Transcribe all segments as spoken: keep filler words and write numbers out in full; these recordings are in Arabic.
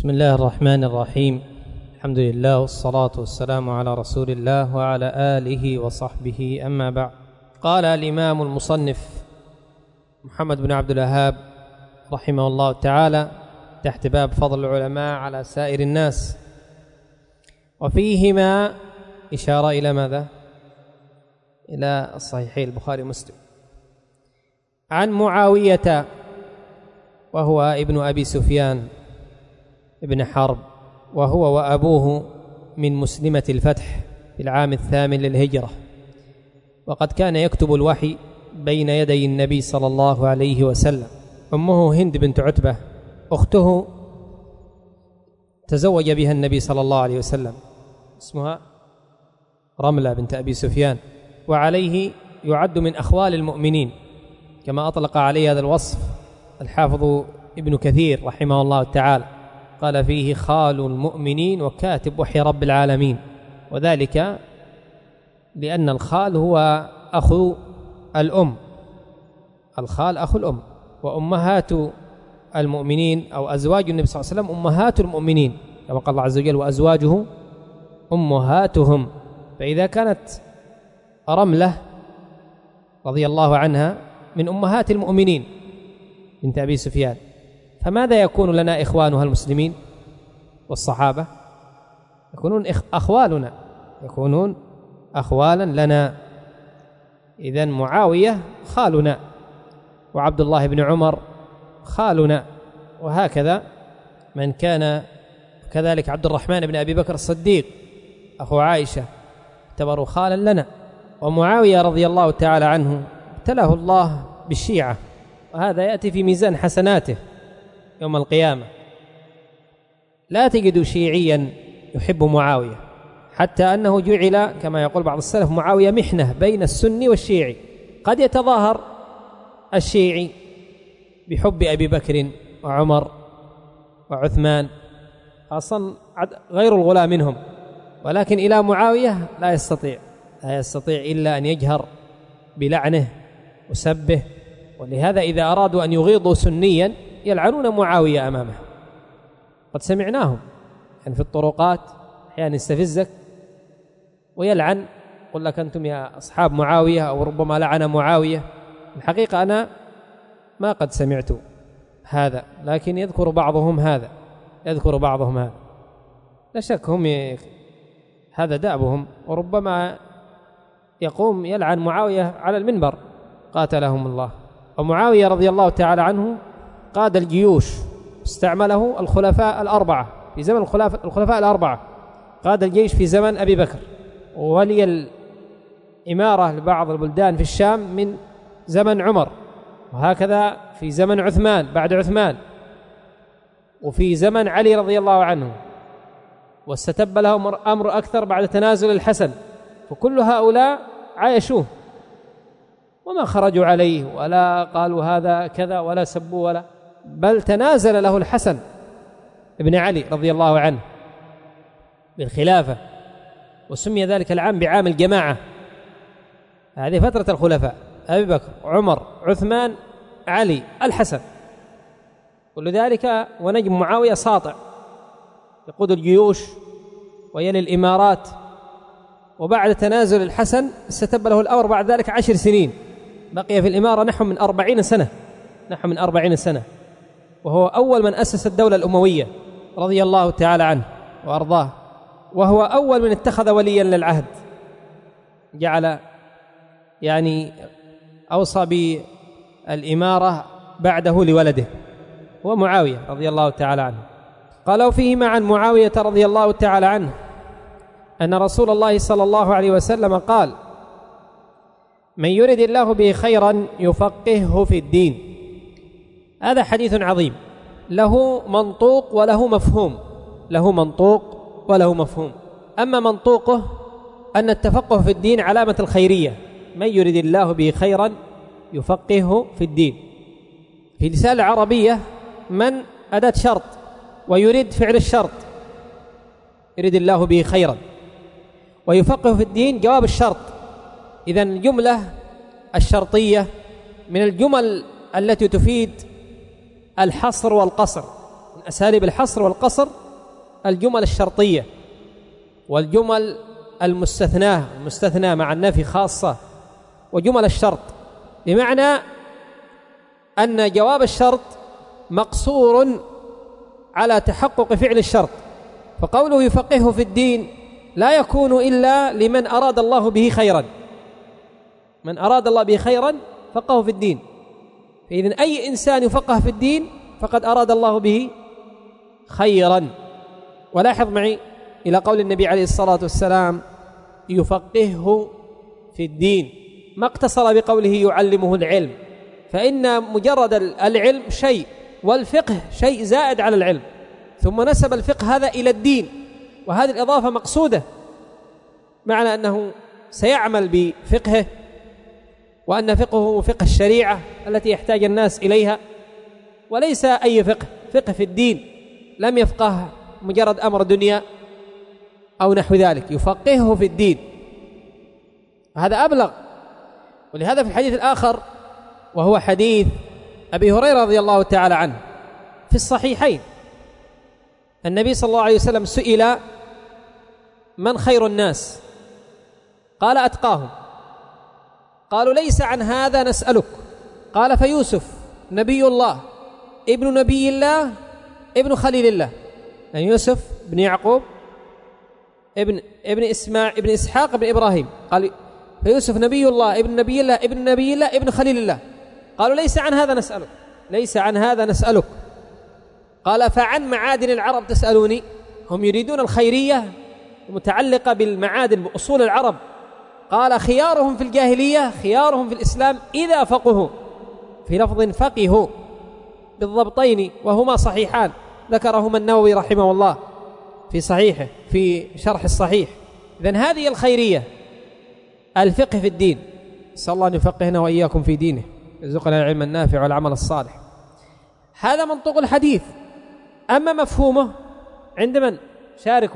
بسم الله الرحمن الرحيم. الحمد لله والصلاة والسلام على رسول الله وعلى آله وصحبه، أما بعد. قال الإمام المصنف محمد بن عبد الوهاب رحمه الله تعالى تحت باب فضل العلماء على سائر الناس، وفيهما إشارة إلى ماذا؟ إلى الصحيحين البخاري ومسلم. عن معاوية وهو ابن أبي سفيان ابن حرب، وهو وأبوه من مسلمة الفتح في العام الثامن للهجرة، وقد كان يكتب الوحي بين يدي النبي صلى الله عليه وسلم. أمه هند بنت عتبة، أخته تزوج بها النبي صلى الله عليه وسلم، اسمها رملة بنت أبي سفيان، وعليه يعد من أخوال المؤمنين كما أطلق عليه هذا الوصف الحافظ ابن كثير رحمه الله تعالى، قال فيه خال المؤمنين وكاتب وحي رب العالمين، وذلك لأن الخال هو أخو الأم، الخال أخو الأم، وأمهات المؤمنين أو أزواج النبي صلى الله عليه وسلم أمهات المؤمنين كما قال الله عز وجل وأزواجه أمهاتهم. فإذا كانت رملة رضي الله عنها من أمهات المؤمنين بنت أبي سفيان، فماذا يكون لنا إخوانها المسلمين والصحابة؟ يكونون أخوالنا، يكونون أخوالا لنا. إذن معاوية خالنا، وعبد الله بن عمر خالنا، وهكذا من كان كذلك. عبد الرحمن بن أبي بكر الصديق أخو عائشة اعتبروا خالا لنا. ومعاوية رضي الله تعالى عنه ابتلاه الله بالشيعة، وهذا يأتي في ميزان حسناته يوم القيامة. لا تجد شيعيا يحب معاوية، حتى أنه جعل كما يقول بعض السلف معاوية محنة بين السني والشيعي. قد يتظاهر الشيعي بحب أبي بكر وعمر وعثمان، خاصة غير الغلاة منهم، ولكن إلى معاوية لا يستطيع لا يستطيع إلا أن يجهر بلعنه وسبه. ولهذا إذا أرادوا أن يغيظوا سنيا يلعنون معاوية أمامه، قد سمعناهم يعني في الطرقات أحيانا يستفزك ويلعن، يقول لك أنتم يا أصحاب معاوية، أو ربما لعن معاوية. الحقيقة أنا ما قد سمعت هذا، لكن يذكر بعضهم هذا يذكر بعضهم هذا لا شك هم ي... هذا دأبهم، وربما يقوم يلعن معاوية على المنبر قاتلهم الله. ومعاوية رضي الله تعالى عنه قاد الجيوش، استعمله الخلفاء الأربعة في زمن الخلفاء, الخلفاء الأربعة قاد الجيش في زمن أبي بكر، وولي الإمارة لبعض البلدان في الشام من زمن عمر، وهكذا في زمن عثمان بعد عثمان، وفي زمن علي رضي الله عنه، واستتب له أمر أكثر بعد تنازل الحسن. فكل هؤلاء عايشوه وما خرجوا عليه ولا قالوا هذا كذا ولا سبوا، ولا بل تنازل له الحسن ابن علي رضي الله عنه بالخلافة، وسمي ذلك العام بعام الجماعة. هذه فترة الخلفاء أبي بكر عمر عثمان علي الحسن، كل ذلك ونجم معاوية ساطع يقود الجيوش ويلي الإمارات. وبعد تنازل الحسن استتب له الأمر بعد ذلك عشر سنين، بقي في الإمارة نحو من أربعين سنة نحو من أربعين سنة، وهو أول من أسس الدولة الأموية رضي الله تعالى عنه وأرضاه، وهو أول من اتخذ وليا للعهد، جعل يعني أوصى بالإمارة بعده لولده هو معاوية رضي الله تعالى عنه. قالوا فيهما عن معاوية رضي الله تعالى عنه أن رسول الله صلى الله عليه وسلم قال: من يرد الله به خيرا يفقهه في الدين. هذا حديث عظيم له منطوق وله مفهوم له منطوق وله مفهوم. أما منطوقه أن التفقه في الدين علامة الخيرية، من يرد الله به خيرا يفقهه في الدين. في لسان العربية من أداة شرط، ويريد فعل الشرط، يريد الله به خيرا، ويفقه في الدين جواب الشرط. إذن الجملة الشرطية من الجمل التي تفيد الحصر والقصر، أساليب الحصر والقصر الجمل الشرطية والجمل المستثناة المستثنى مع النفي خاصة وجمل الشرط، بمعنى أن جواب الشرط مقصور على تحقق فعل الشرط، فقوله يفقهه في الدين لا يكون إلا لمن أراد الله به خيرا، من أراد الله به خيرا فقهه في الدين. فإذن أي إنسان يفقه في الدين فقد أراد الله به خيرا. ولاحظ معي إلى قول النبي عليه الصلاة والسلام يفقهه في الدين، ما اقتصر بقوله يعلمه العلم، فإن مجرد العلم شيء والفقه شيء زائد على العلم، ثم نسب الفقه هذا إلى الدين، وهذه الإضافة مقصودة، معنى أنه سيعمل بفقهه، وأن فقهه فقه الشريعة التي يحتاج الناس إليها، وليس أي فقه، فقه في الدين، لم يفقه مجرد أمر دنيا أو نحو ذلك، يفقهه في الدين، هذا أبلغ. ولهذا في الحديث الآخر وهو حديث أبي هريرة رضي الله تعالى عنه في الصحيحين، النبي صلى الله عليه وسلم سئل من خير الناس؟ قال أتقاهم. قالوا ليس عن هذا نسألك. قال فيوسف نبي الله ابن نبي الله ابن خليل الله، يعني يوسف بن يعقوب ابن ابن إسماعيل ابن إسحاق ابن إبراهيم. قال فيوسف نبي الله ابن نبي الله ابن نبي الله ابن خليل الله. قالوا ليس عن هذا نسألك، ليس عن هذا نسألك. قال فعن معادن العرب تسألوني؟ هم يريدون الخيرية المتعلقة بالمعادن بأصول العرب. قال خيارهم في الجاهلية خيارهم في الإسلام إذا فقهوا، في لفظ فقهوا بالضبطين وهما صحيحان، ذكرهما النووي رحمه الله في صحيحه في شرح الصحيح. إذن هذه الخيرية، الفقه في الدين. نسأل الله أن يفقهنا وإياكم في دينه، يرزقنا العلم النافع والعمل الصالح. هذا منطق الحديث. أما مفهومه عند من؟ شاركوا.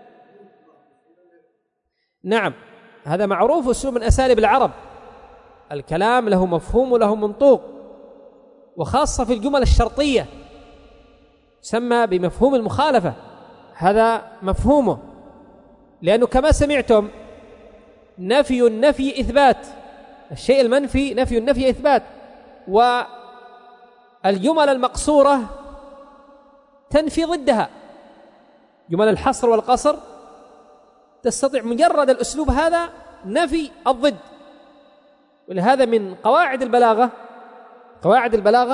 نعم، هذا معروف، أسلوب من أساليب العرب، الكلام له مفهوم وله منطوق، وخاصة في الجمل الشرطية سمى بمفهوم المخالفة، هذا مفهومه، لأنه كما سمعتم نفي النفي إثبات، الشيء المنفي نفي النفي إثبات، والجمل المقصورة تنفي ضدها، جمل الحصر والقصر تستطيع مجرد الأسلوب هذا نفي الضد. ولهذا من قواعد البلاغة قواعد البلاغة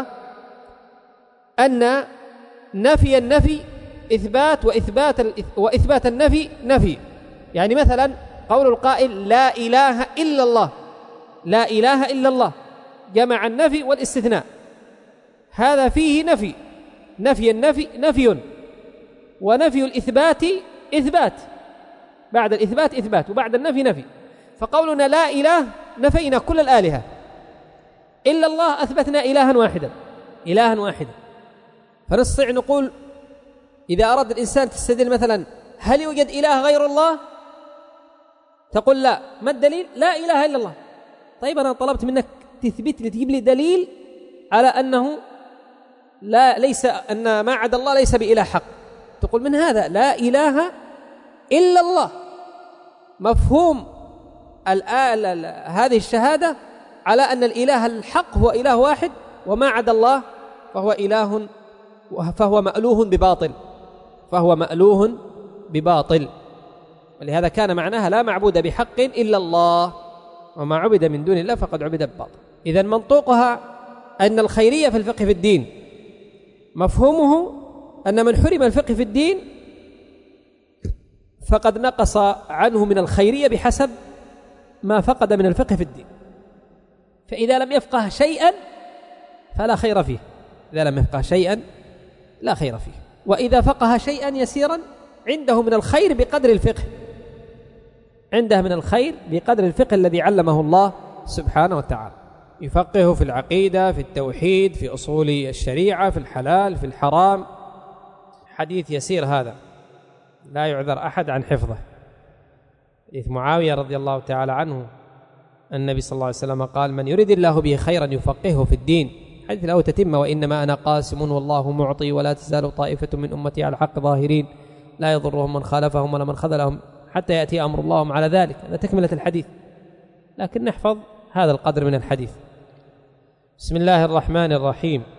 أن نفي النفي إثبات، وإثبات وإثبات النفي نفي. يعني مثلا قول القائل لا إله إلا الله، لا إله إلا الله، جمع النفي والاستثناء، هذا فيه نفي، نفي النفي نفي، ونفي الإثبات إثبات، بعد الإثبات إثبات، وبعد النفي نفي. فقولنا لا إله نفينا كل الآلهة، إلا الله أثبتنا إلها واحدا، إلها واحدا. فنستطيع نقول إذا أراد الإنسان تستدل مثلا هل يوجد إله غير الله؟ تقول لا، ما الدليل؟ لا إله إلا الله. طيب أنا طلبت منك تثبت لي، تجيب لي دليل على أنه لا ليس أن ما عدا الله ليس بإله حق. تقول من هذا لا إله إلا الله، مفهوم الآلة هذه الشهادة على أن الإله الحق هو إله واحد، وما عدا الله فهو إله فهو مألوه بباطل، فهو مألوه بباطل. ولهذا كان معناها لا معبود بحق إلا الله، وما عبد من دون الله فقد عبد بباطل. إذن منطوقها أن الخيرية في الفقه في الدين، مفهومه أن من حرم الفقه في الدين فقد نقص عنه من الخيرية بحسب ما فقد من الفقه في الدين. فإذا لم يفقه شيئا فلا خير فيه، إذا لم يفقه شيئا لا خير فيه. وإذا فقه شيئا يسيرا عنده من الخير بقدر الفقه، عنده من الخير بقدر الفقه الذي علمه الله سبحانه وتعالى. يفقه في العقيدة، في التوحيد، في أصول الشريعة، في الحلال، في الحرام. حديث يسير هذا لا يعذر أحد عن حفظه. حديث معاوية رضي الله تعالى عنه، النبي صلى الله عليه وسلم قال من يريد الله به خيرا يفقهه في الدين. حديث له تتمة: وإنما أنا قاسم والله معطي ولا تزال طائفة من أمتي على الحق ظاهرين لا يضرهم من خالفهم ولا من خذلهم حتى يأتي أمر الله على ذلك. هذا تكملة الحديث، لكن نحفظ هذا القدر من الحديث. بسم الله الرحمن الرحيم.